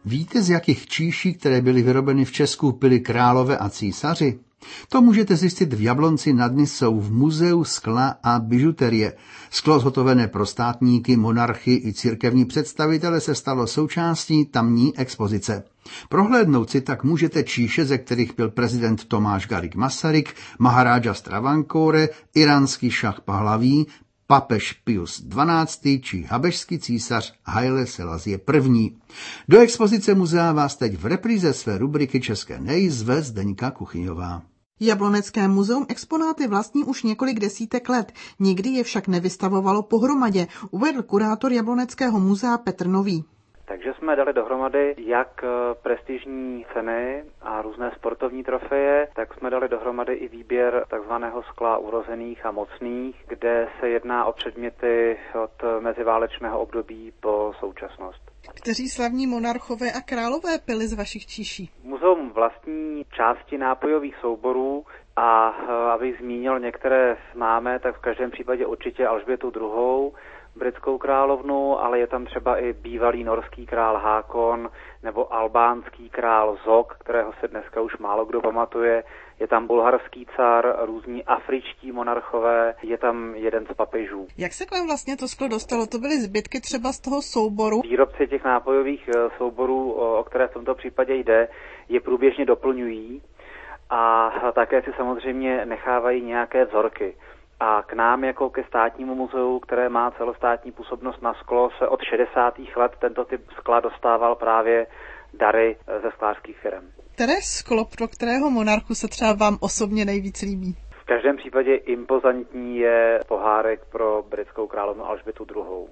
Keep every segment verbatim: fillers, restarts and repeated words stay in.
Víte, z jakých číší, které byly vyrobeny v Česku, pili králové a císaři? To můžete zjistit v Jablonci nad Nisou v Muzeu skla a bižuterie. Sklo zhotovené pro státníky, monarchy i církevní představitele se stalo součástí tamní expozice. Prohlédnout si tak můžete číše, ze kterých byl prezident Tomáš Garrigue Masaryk, Maharaja z Travancore, iránský šah Pahlaví, papež Pius dvanáctý či habešský císař Haile Selassie první. Do expozice muzea vás teď v repríze své rubriky České nej zve Zdeňka Kuchyňová. Jablonecké muzeum exponáty vlastní už několik desítek let, nikdy je však nevystavovalo pohromadě, uvedl kurátor Jabloneckého muzea Petr Nový. Takže jsme dali dohromady jak prestižní ceny a různé sportovní trofeje, tak jsme dali dohromady i výběr takzvaného skla urozených a mocných, kde se jedná o předměty od meziválečného období po současnost. Kteří slavní monarchové a králové pili z vašich číší? Muzeum vlastní části nápojových souborů a abych zmínil některé známé, tak v každém případě určitě Alžbětu druhou, britskou královnu, ale je tam třeba i bývalý norský král Hákon nebo albánský král Zog, kterého se dneska už málo kdo pamatuje. Je tam bulharský car, různí afričtí monarchové, je tam jeden z papežů. Jak se k vám vlastně to sklo dostalo? To byly zbytky třeba z toho souboru? Výrobci těch nápojových souborů, o které v tomto případě jde, je průběžně doplňují a také si samozřejmě nechávají nějaké vzorky. A k nám jako ke státnímu muzeu, které má celostátní působnost na sklo, se od šedesátých let tento typ skla dostával právě dary ze sklářských firem. Které sklo, pro kterého monarchu se třeba vám osobně nejvíc líbí? V každém případě impozantní je pohárek pro britskou královnu Alžbětu druhou.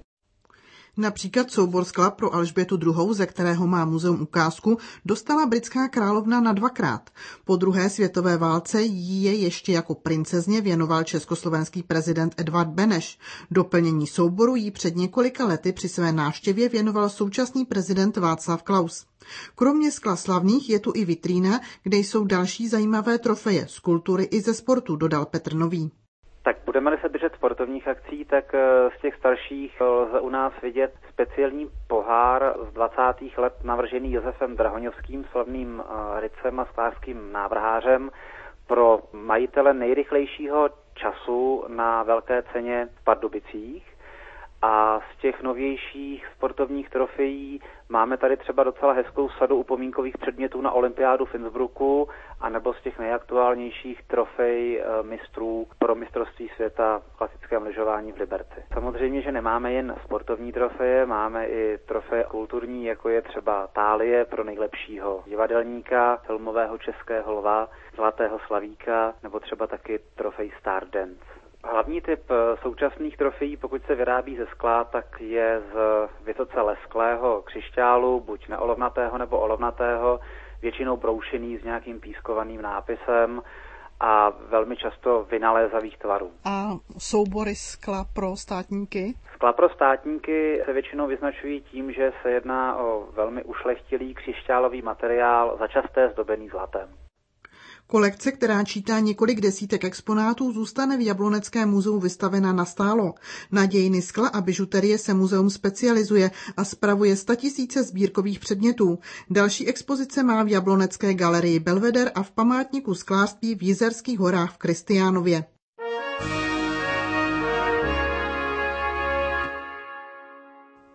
Například soubor skla pro Alžbětu druhou, ze kterého má muzeum ukázku, dostala britská královna na dvakrát. Po druhé světové válce jí je ještě jako princezně věnoval československý prezident Edvard Beneš. Doplnění souboru jí před několika lety při své návštěvě věnoval současný prezident Václav Klaus. Kromě skla slavných je tu i vitrína, kde jsou další zajímavé trofeje z kultury i ze sportu, dodal Petr Nový. Tak budeme-li se držet sportovních akcí, tak z těch starších lze u nás vidět speciální pohár z dvacátých let navržený Josefem Drahoňovským, slavným rycem a sklářským návrhářem, pro majitele nejrychlejšího času na velké ceně v Pardubicích. A z těch novějších sportovních trofejí máme tady třeba docela hezkou sadu upomínkových předmětů na olympiádu v Innsbrucku, anebo z těch nejaktuálnějších trofej mistrů pro mistrovství světa v klasickém lyžování v Liberci. Samozřejmě, že nemáme jen sportovní trofeje, máme i trofeje kulturní, jako je třeba Thálie pro nejlepšího divadelníka, filmového českého lva, Zlatého slavíka, nebo třeba taky trofej Stardance. Hlavní typ současných trofejí, pokud se vyrábí ze skla, tak je z vysoce lesklého křišťálu, buď neolovnatého nebo olovnatého, většinou broušený s nějakým pískovaným nápisem a velmi často vynalézavých tvarů. A soubory skla pro státníky? Skla pro státníky se většinou vyznačují tím, že se jedná o velmi ušlechtilý křišťálový materiál, začasté zdobený zlatem. Kolekce, která čítá několik desítek exponátů, zůstane v Jabloneckém muzeu vystavena nastálo. Na dějiny skla a bižuterie se muzeum specializuje a spravuje statisíce sbírkových předmětů. Další expozice má v Jablonecké galerii Belvedere a v památníku sklářství v Jizerských horách v Kristiánově.